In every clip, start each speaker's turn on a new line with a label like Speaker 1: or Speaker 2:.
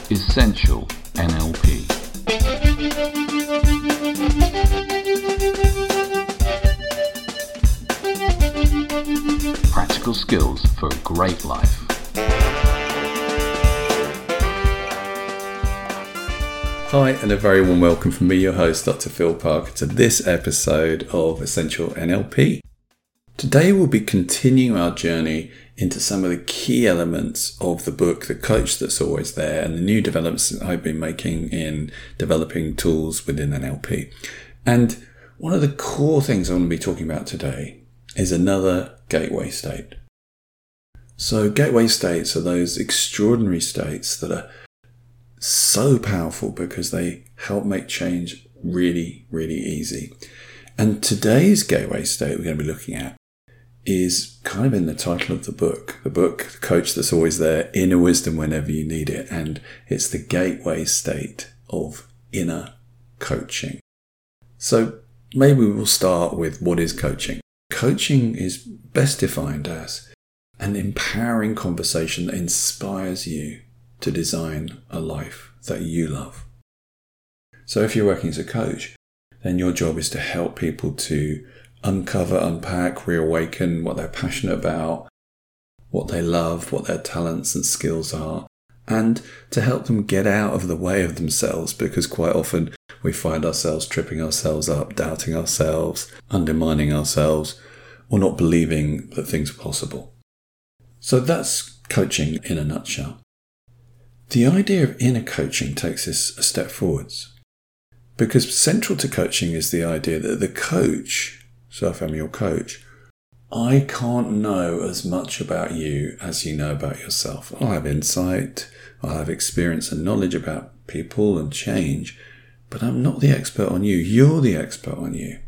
Speaker 1: Essential NLP. Practical skills for a great life.
Speaker 2: Hi, and a very warm welcome from me, your host, Dr. Phil Parker, to this episode of Essential NLP. Today we'll be continuing our journey into some of the key elements of the book, The Coach That's Always There, and the new developments that I've been making in developing tools within NLP. And one of the core things I want to be talking about today is another gateway state. So gateway states are those extraordinary states that are so powerful because they help make change really, really easy. And today's gateway state we're going to be looking at is kind of in the title of the book, The Coach That's Always There, Inner Wisdom Whenever You Need It. And it's the gateway state of inner coaching. So maybe we'll start with what is coaching. Coaching is best defined as an empowering conversation that inspires you to design a life that you love. So if you're working as a coach, then your job is to help people to uncover, unpack, reawaken what they're passionate about, what they love, what their talents and skills are, and to help them get out of the way of themselves, because quite often we find ourselves tripping ourselves up, doubting ourselves, undermining ourselves, or not believing that things are possible. So that's coaching in a nutshell. The idea of inner coaching takes this a step forwards, because central to coaching is the idea that the coach, so if I'm your coach, I can't know as much about you as you know about yourself. I'll have insight, I'll have experience and knowledge about people and change, but I'm not the expert on you. You're the expert on you.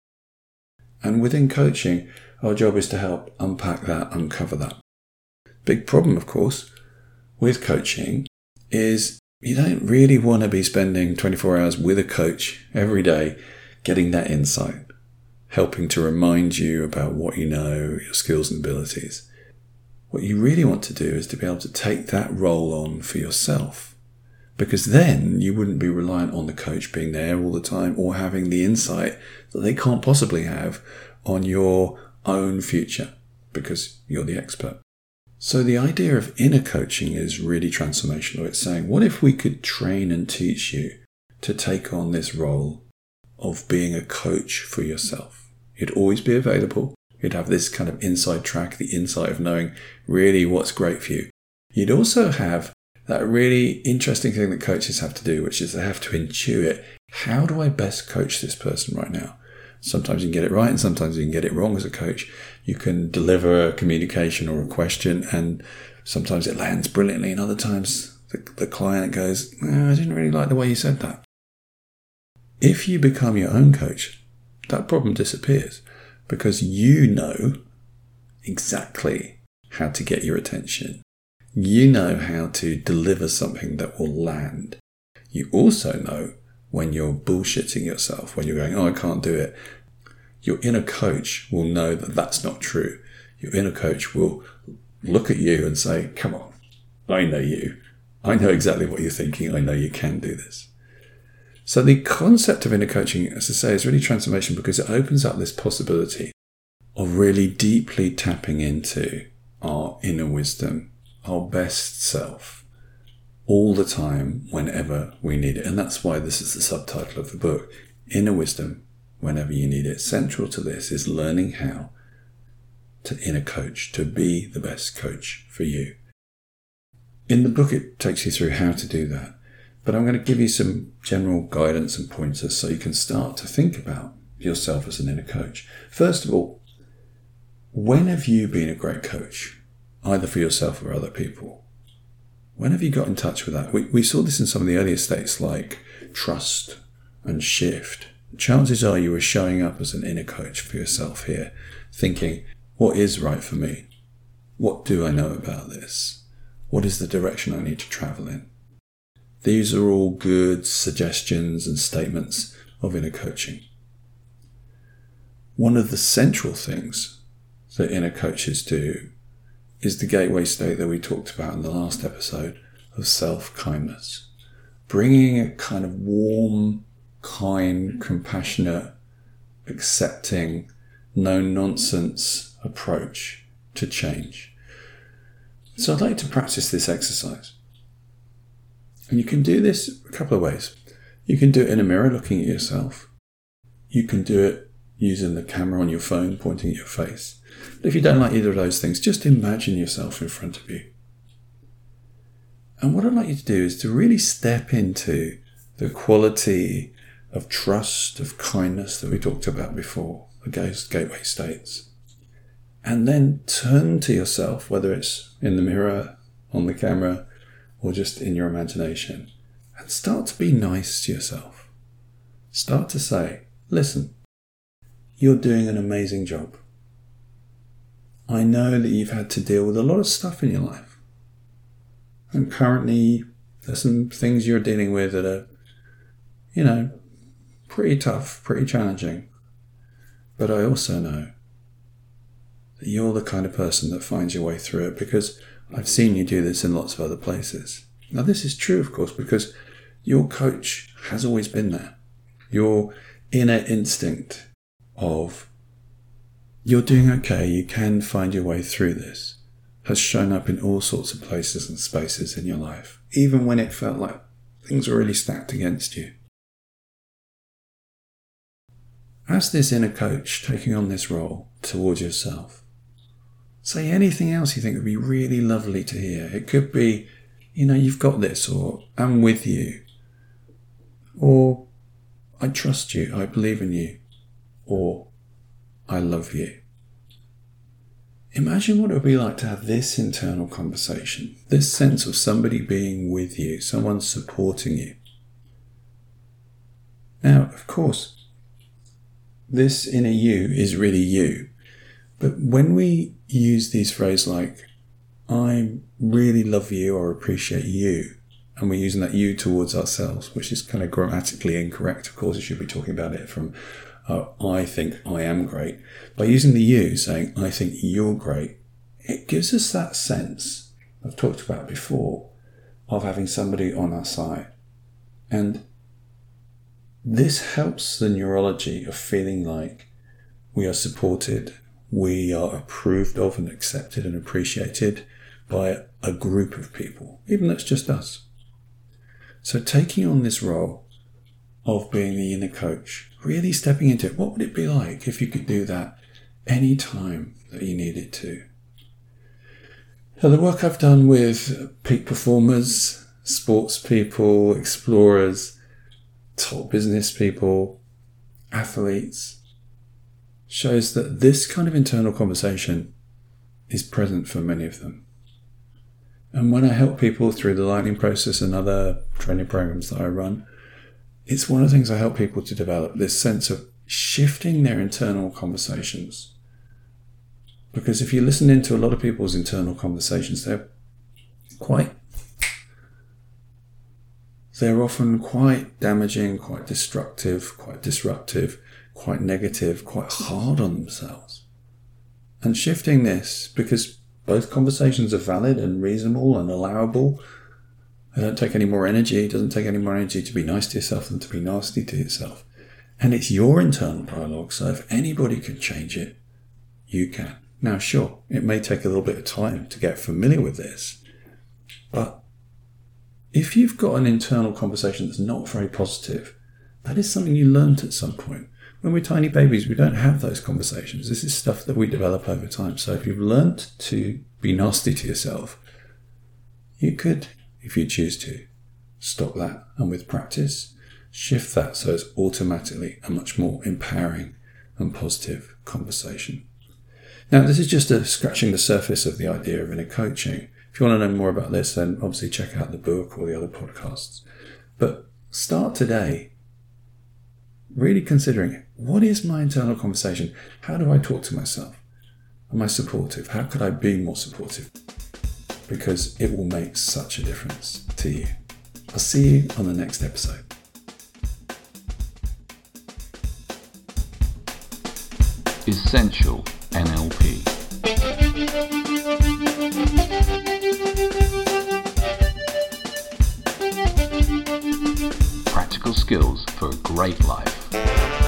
Speaker 2: And within coaching, our job is to help unpack that, uncover that. Big problem, of course, with coaching is you don't really want to be spending 24 hours with a coach every day getting that insight, helping to remind you about what you know, your skills and abilities. What you really want to do is to be able to take that role on for yourself, because then you wouldn't be reliant on the coach being there all the time or having the insight that they can't possibly have on your own future, because you're the expert. So the idea of inner coaching is really transformational. It's saying, what if we could train and teach you to take on this role of being a coach for yourself? You'd always be available. You'd have this kind of inside track, the insight of knowing really what's great for you. You'd also have that really interesting thing that coaches have to do, which is they have to intuit, how do I best coach this person right now? Sometimes you can get it right and sometimes you can get it wrong as a coach. You can deliver a communication or a question and sometimes it lands brilliantly, and other times the client goes, I didn't really like the way you said that. If you become your own coach, that problem disappears because you know exactly how to get your attention. You know how to deliver something that will land. You also know when you're bullshitting yourself, when you're going, I can't do it. Your inner coach will know that that's not true. Your inner coach will look at you and say, come on, I know you. I know exactly what you're thinking. I know you can do this. So the concept of inner coaching, as I say, is really transformational because it opens up this possibility of really deeply tapping into our inner wisdom, our best self, all the time, whenever we need it. And that's why this is the subtitle of the book, Inner Wisdom Whenever You Need It. Central to this is learning how to inner coach, to be the best coach for you. In the book, it takes you through how to do that. But I'm going to give you some general guidance and pointers so you can start to think about yourself as an inner coach. First of all, when have you been a great coach, either for yourself or other people? When have you got in touch with that? We saw this in some of the earlier states like trust and shift. Chances are you were showing up as an inner coach for yourself here, thinking, what is right for me? What do I know about this? What is the direction I need to travel in? These are all good suggestions and statements of inner coaching. One of the central things that inner coaches do is the gateway state that we talked about in the last episode of self-kindness, bringing a kind of warm, kind, compassionate, accepting, no-nonsense approach to change. So I'd like to practice this exercise. And you can do this a couple of ways. You can do it in a mirror looking at yourself. You can do it using the camera on your phone pointing at your face. But if you don't like either of those things, just imagine yourself in front of you. And what I'd like you to do is to really step into the quality of trust, of kindness that we talked about before, the gateway states. And then turn to yourself, whether it's in the mirror, on the camera, or just in your imagination, and start to be nice to yourself. Start to say, listen, you're doing an amazing job. I know that you've had to deal with a lot of stuff in your life. And currently, there's some things you're dealing with that are, pretty tough, pretty challenging. But I also know that you're the kind of person that finds your way through it, because I've seen you do this in lots of other places. Now, this is true, of course, because your coach has always been there. Your inner instinct of you're doing okay, you can find your way through this, has shown up in all sorts of places and spaces in your life, even when it felt like things were really stacked against you. As this inner coach taking on this role towards yourself, say anything else you think would be really lovely to hear. It could be, you've got this, or I'm with you, or I trust you, I believe in you, or I love you. Imagine what it would be like to have this internal conversation, this sense of somebody being with you, someone supporting you. Now, of course, this inner you is really you. But when we use these phrases like, I really love you or appreciate you, and we're using that you towards ourselves, which is kind of grammatically incorrect. Of course, you should be talking about it from, I think I am great. By using the you, saying, I think you're great, it gives us that sense I've talked about before of having somebody on our side. And this helps the neurology of feeling like we are supported, we are approved of and accepted and appreciated by a group of people, even though it's just us. So taking on this role of being the inner coach, really stepping into it, what would it be like if you could do that any time that you needed to? Now, the work I've done with peak performers, sports people, explorers, top business people, athletes, shows that this kind of internal conversation is present for many of them. And when I help people through the Lightning process and other training programs that I run, it's one of the things I help people to develop, this sense of shifting their internal conversations. Because if you listen into a lot of people's internal conversations, they're often quite damaging, quite destructive, quite disruptive, quite negative, quite hard on themselves. And shifting this, because both conversations are valid and reasonable and allowable, they don't take any more energy. It doesn't take any more energy to be nice to yourself than to be nasty to yourself. And it's your internal dialogue, so if anybody can change it, you can. Now, sure, it may take a little bit of time to get familiar with this, but if you've got an internal conversation that's not very positive, that is something you learnt at some point. When we're tiny babies, we don't have those conversations. This is stuff that we develop over time. So if you've learnt to be nasty to yourself, you could, if you choose to, stop that. And with practice, shift that so it's automatically a much more empowering and positive conversation. Now, this is just scratching the surface of the idea of inner coaching. If you want to know more about this, then obviously check out the book or the other podcasts. But start today really considering, what is my internal conversation? How do I talk to myself? Am I supportive? How could I be more supportive? Because it will make such a difference to you. I'll see you on the next episode.
Speaker 1: Essential NLP. skills for a great life.